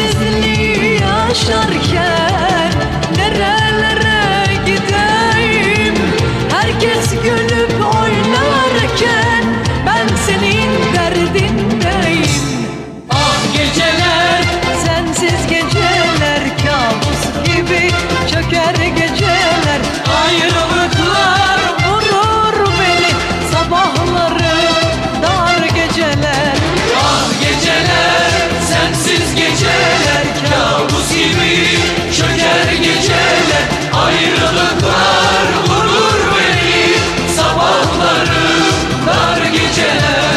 sensizliği yaşarken nerelere gideyim? Herkes gülüp oynarken ben senin derdindeyim. Ah geceler, Sensiz geceler kabus gibi çöker geceler. ayrılıklar Vurur beni sabahları dar geceler. ah geceler, sensiz geceler, kabus gibi çöker geceler. Ayrılıklar vurur beni sabahları dar geceler.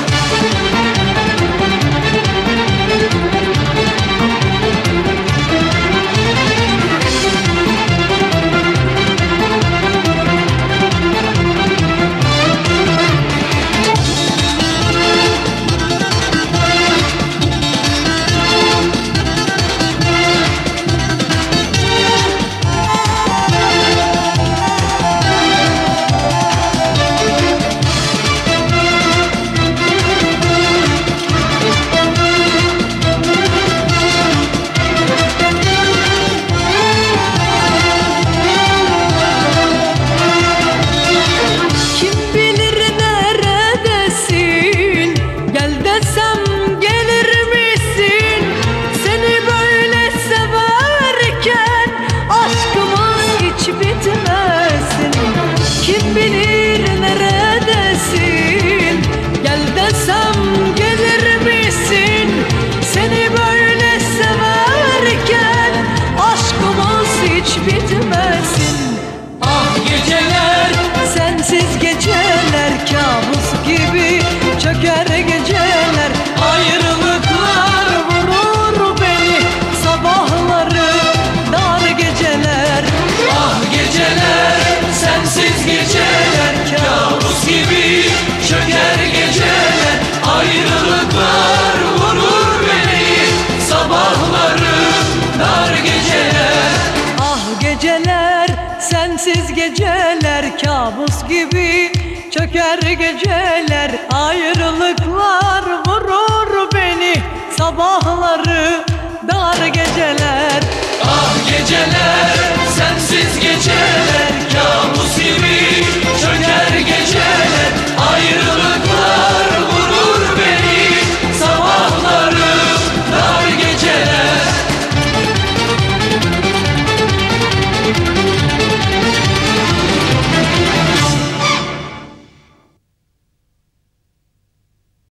Kim bilir neredesin? Gel desem gelir misin? Seni böyle severken aşkımız hiç bitmesin. Ah geceler, Sensiz geceler kabus gibi çöker geceler. ayrılıklar Vurur beni sabahları dar geceler. ah geceler, sensiz geceler, kabus gibi çöker geceler. Ayrılıklar vurur beni sabahları dar geceler. Ah geceler, sensiz geceler kabus gibi çöker geceler. Ayrılıklar